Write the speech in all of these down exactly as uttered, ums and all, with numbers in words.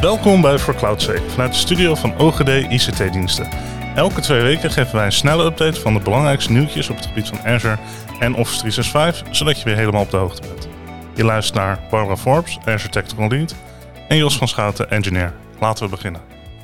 Welkom bij For Cloud Sake, vanuit de studio van O G D I C T-diensten. Elke twee weken geven wij een snelle update van de belangrijkste nieuwtjes op het gebied van Azure en Office driehonderdzesenzestig, zodat je weer helemaal op de hoogte bent. Je luistert naar Barbara Forbes, Azure Technical Lead, en Jos van Schouten, Engineer. Laten we beginnen.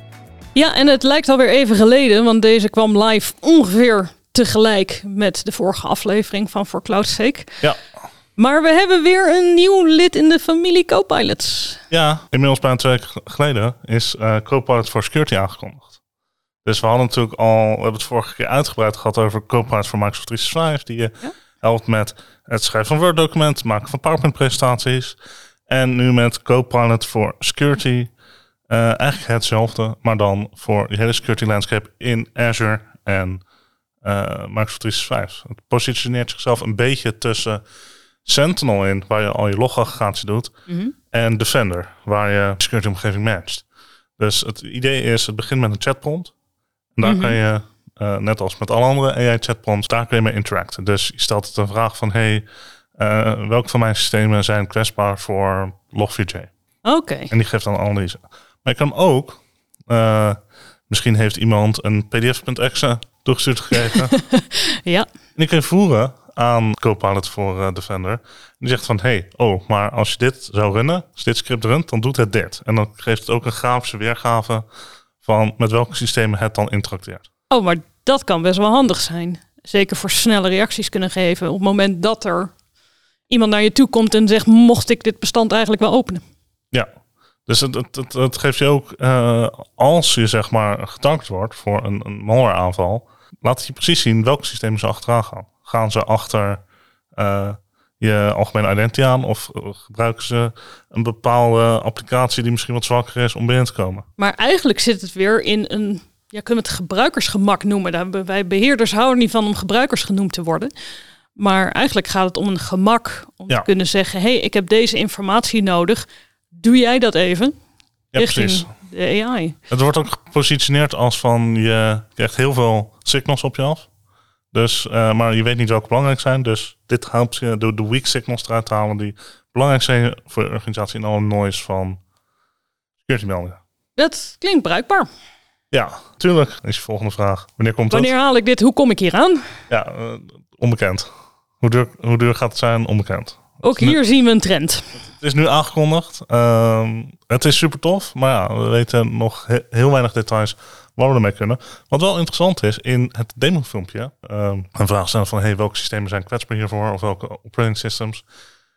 Ja, en het lijkt alweer even geleden, want deze kwam live ongeveer tegelijk met de vorige aflevering van For Cloud Sake. Ja. Maar we hebben weer een nieuw lid in de familie Copilots. Ja, inmiddels bijna twee weken geleden is uh, Copilot for Security aangekondigd. Dus we hadden natuurlijk al, we hebben het vorige keer uitgebreid gehad over Copilot voor Microsoft driehonderdzesenzestig, die je ja? helpt met het schrijven van Word-documenten, het maken van PowerPoint-presentaties. En nu met Copilot for Security, uh, eigenlijk hetzelfde, maar dan voor de hele security landscape in Azure en uh, Microsoft driehonderdzesenzestig. Het positioneert zichzelf een beetje tussen Sentinel in, waar je al je logaggregatie doet, mm-hmm. en Defender, waar je security omgeving matcht. Dus het idee is, het begint met een chatprompt. En daar mm-hmm. kan je, uh, net als met alle andere A I-chatprompts, daar kun je mee interacten. Dus je stelt het een vraag van, hey, uh, welke van mijn systemen zijn kwetsbaar voor log vier j? Oké. Okay. En die geeft dan een analyse. Maar je kan ook, uh, misschien heeft iemand een pdf.exe toegestuurd gekregen. Ja. En die kun je voeren aan Copilot voor uh, Defender. En die zegt van, hey, oh, maar als je dit zou runnen, als dit script runt, dan doet het dit. En dan geeft het ook een grafische weergave van met welke systemen het dan interacteert. Oh, maar dat kan best wel handig zijn. Zeker voor snelle reacties kunnen geven op het moment dat er iemand naar je toe komt en zegt, mocht ik dit bestand eigenlijk wel openen? Ja, dus het, het, het, het geeft je ook, uh, als je zeg maar getankt wordt voor een, een malware aanval, laat het je precies zien welke systemen ze achteraan gaan. Gaan ze achter uh, je algemene identity aan of gebruiken ze een bepaalde applicatie die misschien wat zwakker is om binnen te komen? Maar eigenlijk zit het weer in een, ja, kunnen we het gebruikersgemak noemen. Daar, wij beheerders houden niet van om gebruikers genoemd te worden. Maar eigenlijk gaat het om een gemak om ja. te kunnen zeggen, hey, ik heb deze informatie nodig. Doe jij dat even? Ja, richting precies. De A I. Het wordt ook gepositioneerd als van, je krijgt heel veel signals op je af. Dus, uh, maar je weet niet welke belangrijk zijn. Dus dit helpt je door de weak signals eruit te halen die belangrijk zijn voor de organisatie en alle noise van security meldingen. Dat klinkt bruikbaar. Ja, tuurlijk. Is je volgende vraag. Wanneer komt Wanneer het? haal ik dit? Hoe kom ik hier aan? Ja, uh, onbekend. Hoe duur, hoe duur gaat het zijn? Onbekend. Ook hier nu, zien we een trend. Het is nu aangekondigd. Uh, het is super tof. Maar ja, we weten nog he- heel weinig details waar we ermee kunnen. Wat wel interessant is, in het demofilmpje, um, een vraag stellen van, hey, welke systemen zijn kwetsbaar hiervoor? Of welke operating systems?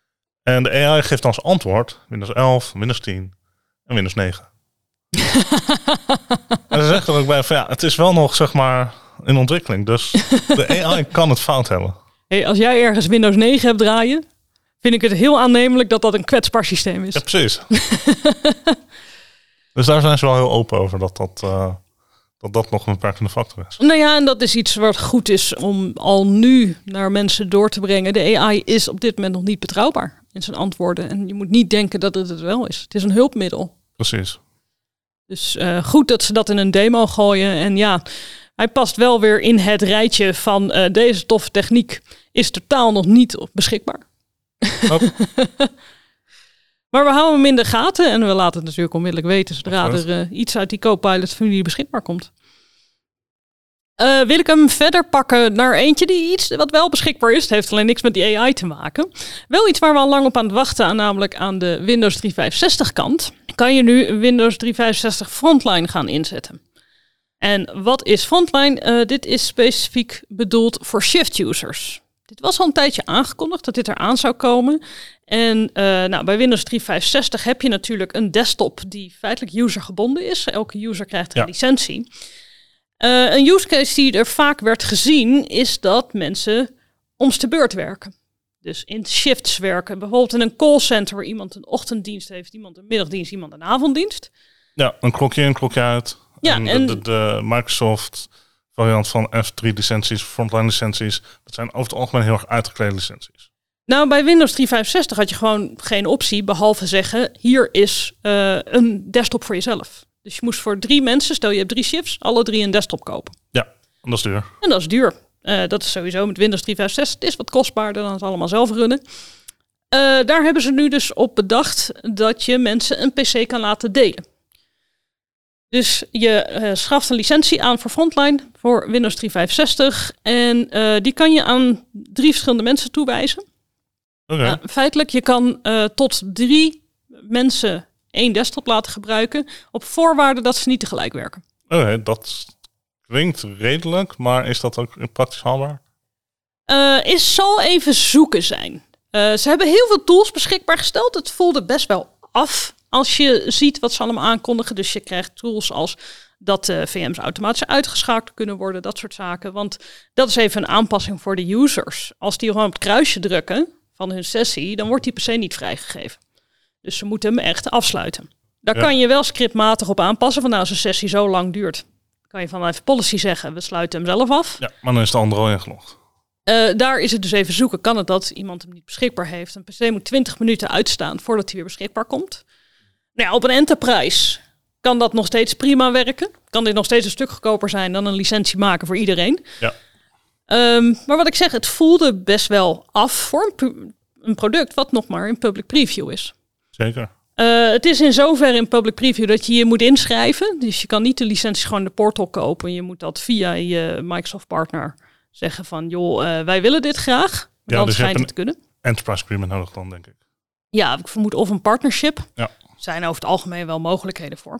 En de A I geeft als antwoord Windows elf, Windows tien en Windows negen. En ze zegt er ook bij van, ja, het is wel nog, zeg maar, in ontwikkeling. Dus de A I kan het fout hebben. Hey, als jij ergens Windows negen hebt draaien, vind ik het heel aannemelijk dat dat een kwetsbaar systeem is. Ja, precies. Dus daar zijn ze wel heel open over, dat dat... Uh, dat dat nog een beperkende factor is. Nou ja, en dat is iets wat goed is om al nu naar mensen door te brengen. De A I is op dit moment nog niet betrouwbaar in zijn antwoorden. En je moet niet denken dat het het wel is. Het is een hulpmiddel. Precies. Dus uh, goed dat ze dat in een demo gooien. En ja, hij past wel weer in het rijtje van uh, deze toffe techniek is totaal nog niet beschikbaar. Oh. Maar we houden hem in de gaten en we laten het natuurlijk onmiddellijk weten zodra er uh, iets uit die Copilot-familie beschikbaar komt. Uh, wil ik hem verder pakken naar eentje die iets wat wel beschikbaar is. Het heeft alleen niks met die A I te maken. Wel iets waar we al lang op aan het wachten aan, namelijk aan de Windows driehonderdvijfenzestig kant. Kan je nu Windows driehonderdvijfenzestig Frontline gaan inzetten. En wat is Frontline? Uh, dit is specifiek bedoeld voor shift-users. Dit was al een tijdje aangekondigd dat dit eraan zou komen. En uh, nou, bij Windows driehonderdvijfenzestig heb je natuurlijk een desktop die feitelijk usergebonden is. Elke user krijgt een ja. licentie. Uh, een use case die er vaak werd gezien is dat mensen om's de beurt werken. Dus in shifts werken. Bijvoorbeeld in een callcenter waar iemand een ochtenddienst heeft, iemand een middagdienst, iemand een avonddienst. Ja, een klokje in, een klokje uit. Ja, en en de, de, de Microsoft variant van F drie licenties, frontline licenties, dat zijn over het algemeen heel erg uitgeklede licenties. Nou, bij Windows driehonderdvijfenzestig had je gewoon geen optie, behalve zeggen, hier is uh, een desktop voor jezelf. Dus je moest voor drie mensen, stel je hebt drie shifts, alle drie een desktop kopen. Ja, en dat is duur. En dat is duur. Uh, dat is sowieso met Windows driehonderdvijfenzestig. Het is wat kostbaarder dan het allemaal zelf runnen. Uh, daar hebben ze nu dus op bedacht dat je mensen een P C kan laten delen. Dus je uh, schaft een licentie aan voor Frontline, voor Windows driehonderdvijfenzestig. En uh, die kan je aan drie verschillende mensen toewijzen. Okay. Uh, feitelijk, je kan uh, tot drie mensen één desktop laten gebruiken, op voorwaarde dat ze niet tegelijk werken. Oké, okay, dat klinkt redelijk, maar is dat ook praktisch haalbaar? Uh, is zal even zoeken zijn. Uh, ze hebben heel veel tools beschikbaar gesteld. Het voelde best wel af als je ziet wat ze allemaal aankondigen. Dus je krijgt tools als dat uh, V M's automatisch uitgeschakeld kunnen worden. Dat soort zaken. Want dat is even een aanpassing voor de users. Als die gewoon op het kruisje drukken van hun sessie, dan wordt die per se niet vrijgegeven. Dus ze moeten hem echt afsluiten. Daar ja. kan je wel scriptmatig op aanpassen. Van nou, als een sessie zo lang duurt, kan je van even policy zeggen, we sluiten hem zelf af. Ja, maar dan is de andere al ingelogd. Uh, daar is het dus even zoeken. Kan het dat iemand hem niet beschikbaar heeft? Een P C moet twintig minuten uitstaan voordat hij weer beschikbaar komt. Nou ja, op een enterprise kan dat nog steeds prima werken. Kan dit nog steeds een stuk goedkoper zijn dan een licentie maken voor iedereen. Ja. Um, maar wat ik zeg, het voelde best wel af voor een, pu- een product wat nog maar in public preview is. Zeker. Uh, het is in zoverre in public preview dat je je moet inschrijven. Dus je kan niet de licenties gewoon in de portal kopen. Je moet dat via je Microsoft partner zeggen van, joh, uh, wij willen dit graag. Ja, dan dus schijnt het te kunnen. Enterprise agreement nodig dan, denk ik. Ja, ik vermoed of een partnership. Ja. Zijn over het algemeen wel mogelijkheden voor.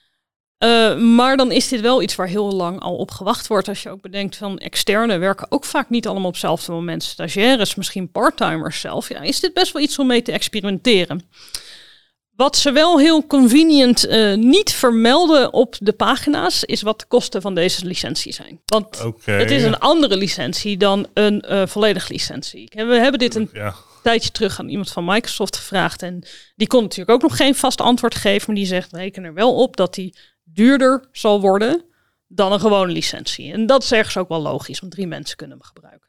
Uh, maar dan is dit wel iets waar heel lang al op gewacht wordt. Als je ook bedenkt van externe werken ook vaak niet allemaal op hetzelfde moment. Stagiaires, misschien parttimers zelf. Ja, is dit best wel iets om mee te experimenteren. Wat ze wel heel convenient uh, niet vermelden op de pagina's, is wat de kosten van deze licentie zijn. Want okay. het is een andere licentie dan een uh, volledige licentie. We hebben dit een ja. tijdje terug aan iemand van Microsoft gevraagd. En die kon natuurlijk ook nog geen vast antwoord geven. Maar die zegt, reken er wel op dat die duurder zal worden dan een gewone licentie. En dat is ergens ook wel logisch, want drie mensen kunnen hem gebruiken.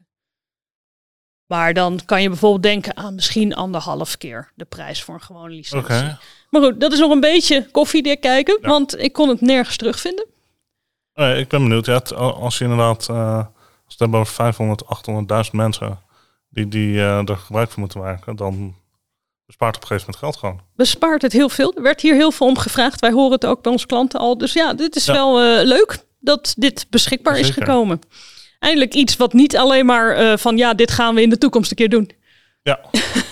Maar dan kan je bijvoorbeeld denken aan misschien anderhalf keer de prijs voor een gewone licentie. Okay. Maar goed, dat is nog een beetje koffiedik kijken, ja. want ik kon het nergens terugvinden. Nee, ik ben benieuwd. Ja, als je inderdaad, uh, als het hebben over vijfhonderd, achthonderdduizend mensen die, die uh, er gebruik van moeten maken, dan bespaart op een gegeven moment geld gewoon. Bespaart het heel veel. Er werd hier heel veel om gevraagd. Wij horen het ook bij onze klanten al. Dus ja, dit is ja. wel uh, leuk dat dit beschikbaar Zeker. is gekomen. Eindelijk iets wat niet alleen maar uh, van ja, dit gaan we in de toekomst een keer doen. Ja.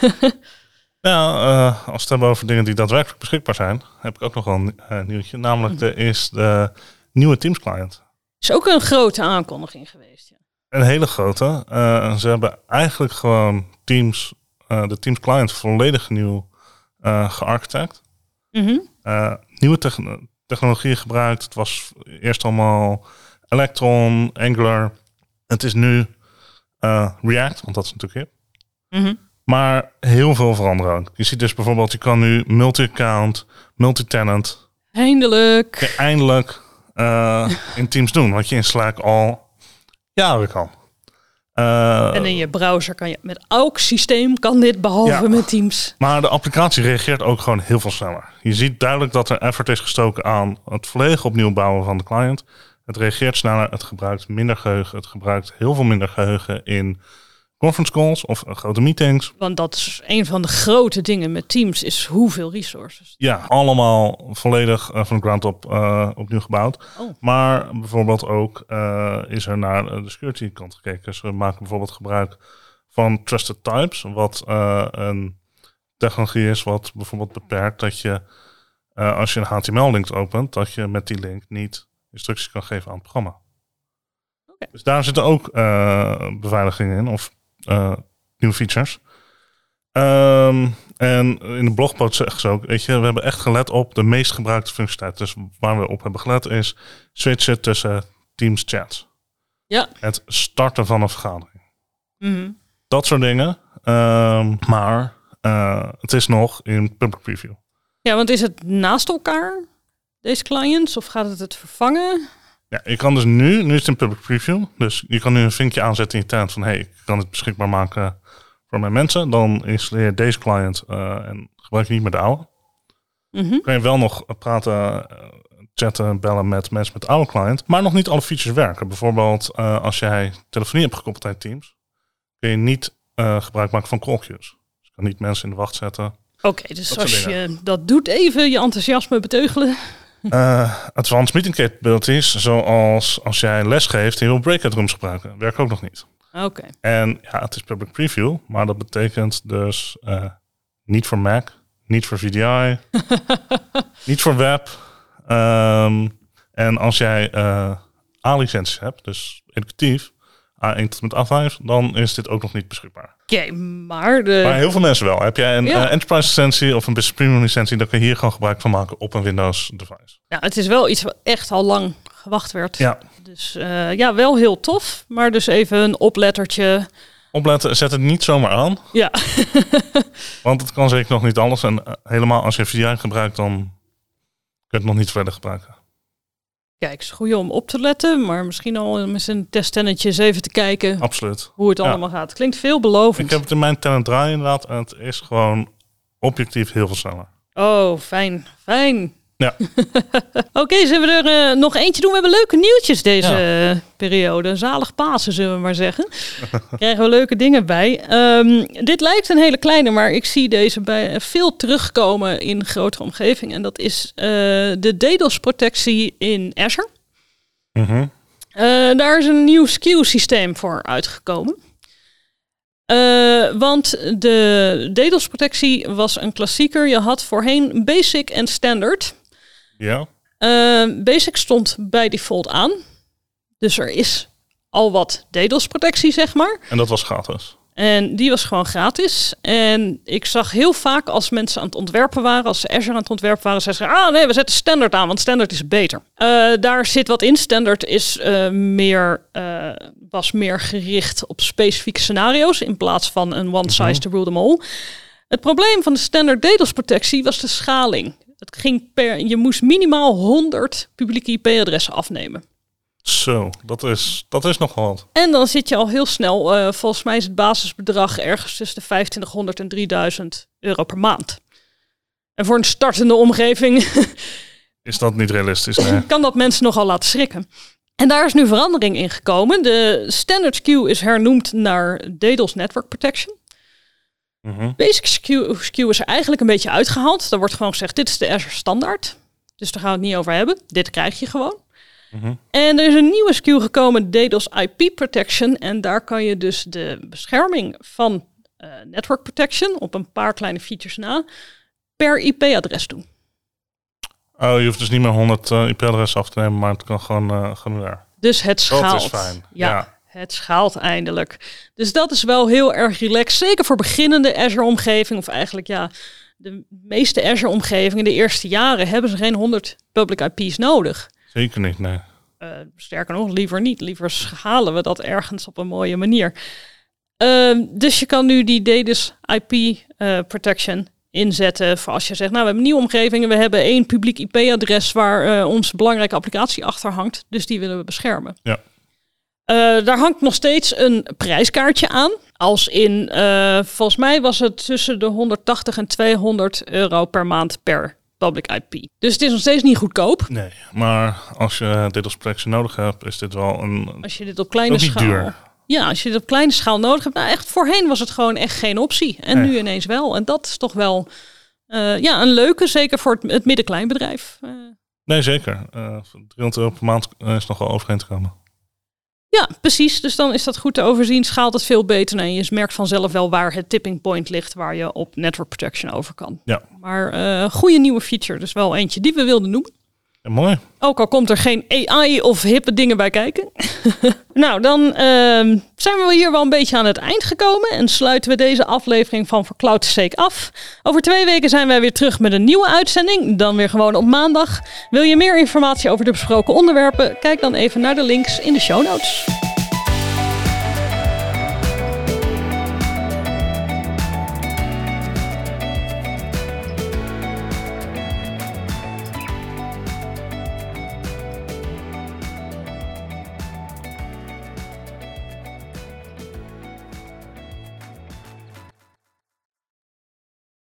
ja, uh, als we het hebben over dingen die daadwerkelijk beschikbaar zijn, heb ik ook nog wel een uh, nieuwtje. Namelijk er is de nieuwe Teams client. Is ook een grote aankondiging geweest. Ja. Een hele grote. Uh, ze hebben eigenlijk gewoon Teams, uh, de Teams client volledig nieuw uh, gearchitect. Mm-hmm. Uh, nieuwe techn- technologieën gebruikt. Het was eerst allemaal Electron, Angular. Het is nu uh, React, want dat is natuurlijk hip. Mm-hmm. Maar heel veel veranderen ook. Je ziet dus bijvoorbeeld, je kan nu multi-account, multi-tenant. Eindelijk. Eindelijk uh, in Teams doen, wat je in Slack al jaren kan. Uh, en in je browser kan je met elk systeem kan dit, behalve ja, met Teams. Maar de applicatie reageert ook gewoon heel veel sneller. Je ziet duidelijk dat er effort is gestoken aan het volledig opnieuw bouwen van de client. Het reageert sneller, het gebruikt minder geheugen. Het gebruikt heel veel minder geheugen in conference calls of uh, grote meetings. Want dat is een van de grote dingen met Teams, is hoeveel resources. Ja, allemaal volledig uh, van de ground up uh, opnieuw gebouwd. Oh. Maar bijvoorbeeld ook uh, is er naar de security kant gekeken. Dus we maken bijvoorbeeld gebruik van trusted types. Wat uh, een technologie is wat bijvoorbeeld beperkt dat je, uh, als je een H T M L-link opent, dat je met die link niet instructies kan geven aan het programma. Okay. Dus daar zitten ook uh, beveiligingen in, of uh, nieuwe features. Um, en in de blogpost zeggen ze ook, weet je, we hebben echt gelet op de meest gebruikte functionaliteit. Dus waar we op hebben gelet is switchen tussen Teams chats. Ja. Het starten van een vergadering. Mm-hmm. Dat soort dingen. Um, maar uh, het is nog in public preview. Ja, want is het naast elkaar, deze clients, of gaat het het vervangen? Ja, je kan dus nu, nu is het in public preview. Dus je kan nu een vinkje aanzetten in je tenant van, hey, ik kan het beschikbaar maken voor mijn mensen. Dan installeer je deze client uh, en gebruik je niet meer de oude. Mm-hmm. Kan je wel nog praten, uh, chatten, bellen met mensen met de oude client. Maar nog niet alle features werken. Bijvoorbeeld uh, als jij telefonie hebt gekoppeld aan Teams, kun je niet uh, gebruik maken van call queues. Dus je kan niet mensen in de wacht zetten. Oké, okay, dus als je dat doet, even je enthousiasme beteugelen. Uh, advanced meeting capabilities, zoals als jij les geeft en je wil breakout rooms gebruiken, werken ook nog niet. Oké. Okay. En ja, het is public preview, maar dat betekent dus uh, niet voor Mac, niet voor V D I, niet voor web. Um, en als jij uh, A-licenties hebt, dus educatief, A één tot en met A vijf, dan is dit ook nog niet beschikbaar. Oké, okay, maar de... Maar heel veel mensen wel. Heb jij een ja. uh, enterprise licentie of een business premium licentie, dan kun je hier gewoon gebruik van maken op een Windows device. Ja, het is wel iets wat echt al lang gewacht werd. Ja. Dus uh, ja, wel heel tof, maar dus even een oplettertje. Opletten, zet het niet zomaar aan. Ja. Want het kan zeker nog niet alles. En uh, helemaal als je V D I gebruikt, dan kun je het nog niet verder gebruiken. Kijk, het is goed om op te letten, maar misschien al met een testtennetje eens even te kijken. Absoluut. Hoe het ja. allemaal gaat. Klinkt veelbelovend. Ik heb het in mijn tenant draaien inderdaad en het is gewoon objectief heel veel sneller. Oh, fijn. Fijn. Ja. Oké, okay, zullen we er uh, nog eentje doen? We hebben leuke nieuwtjes deze ja. uh, periode. Zalig Pasen, zullen we maar zeggen. Krijgen we leuke dingen bij. Um, dit lijkt een hele kleine, maar ik zie deze bij veel terugkomen in grotere omgeving. En dat is uh, de DDoS-protectie in Azure. Mm-hmm. Uh, daar is een nieuw S K U systeem voor uitgekomen. Uh, want de DDoS-protectie was een klassieker. Je had voorheen Basic en Standard. Ja. Uh, Basic stond bij default aan. Dus er is al wat DDoS-protectie, zeg maar. En dat was gratis? En die was gewoon gratis. En ik zag heel vaak als mensen aan het ontwerpen waren, als ze Azure aan het ontwerpen waren, zeiden ze, ah nee, we zetten Standard aan, want Standard is beter. Uh, daar zit wat in. Standard is, uh, meer, uh, was meer gericht op specifieke scenario's in plaats van een one size mm-hmm. to rule them all. Het probleem van de Standard DDoS-protectie was de schaling. Het ging per, je moest minimaal honderd publieke I P-adressen afnemen. Zo, dat is, dat is nogal wat. En dan zit je al heel snel, uh, volgens mij is het basisbedrag ergens tussen de vijfentwintighonderd en drieduizend euro per maand. En voor een startende omgeving is dat niet realistisch, nee. Kan dat mensen nogal laten schrikken. En daar is nu verandering in gekomen. De standard S K U is hernoemd naar DDoS Network Protection. Mm-hmm. Basic S K U, S K U is er eigenlijk een beetje uitgehaald. Daar wordt gewoon gezegd, dit is de Azure standaard. Dus daar gaan we het niet over hebben. Dit krijg je gewoon. Mm-hmm. En er is een nieuwe S K U gekomen, DDoS I P Protection. En daar kan je dus de bescherming van uh, Network Protection op een paar kleine features na per I P-adres doen. Oh, je hoeft dus niet meer honderd uh, I P-adressen af te nemen, maar het kan gewoon, uh, gewoon weer. Dus het schaalt. Dat is fijn. Ja, ja, het schaalt eindelijk. Dus dat is wel heel erg relaxed. Zeker voor beginnende Azure-omgeving. Of eigenlijk ja, de meeste Azure-omgevingen de eerste jaren hebben ze geen honderd public I P's nodig. Zeker niet, nee. Uh, sterker nog, liever niet. Liever schalen we dat ergens op een mooie manier. Uh, dus je kan nu die DDoS I P uh, protection inzetten voor als je zegt, nou, we hebben nieuwe omgevingen, we hebben één publiek I P-adres waar uh, onze belangrijke applicatie achter hangt, dus die willen we beschermen. Ja. Uh, daar hangt nog steeds een prijskaartje aan. Als in, uh, volgens mij was het tussen de honderdtachtig en tweehonderd euro per maand per public I P. Dus het is nog steeds niet goedkoop. Nee, maar als je DDoS protection nodig hebt, is dit wel een... Als je dit op kleine schaal... duur. Ja, als je dit op kleine schaal nodig hebt. Nou, echt voorheen was het gewoon echt geen optie. En nee. Nu ineens wel. En dat is toch wel uh, ja, een leuke, zeker voor het, het middenkleinbedrijf. Uh, nee, zeker. Uh, driehonderd euro per maand is nog wel overheen te komen. Ja, precies. Dus dan is dat goed te overzien. Schaalt het veel beter. En je merkt vanzelf wel waar het tipping point ligt, waar je op network protection over kan. Ja. Maar uh, goede nieuwe feature. Dus wel eentje die we wilden noemen. Ja, mooi. Ook al komt er geen A I of hippe dingen bij kijken. Nou, dan uh, zijn we hier wel een beetje aan het eind gekomen. En sluiten we deze aflevering van For Cloud's Sake af. Over twee weken zijn wij weer terug met een nieuwe uitzending. Dan weer gewoon op maandag. Wil je meer informatie over de besproken onderwerpen? Kijk dan even naar de links in de show notes.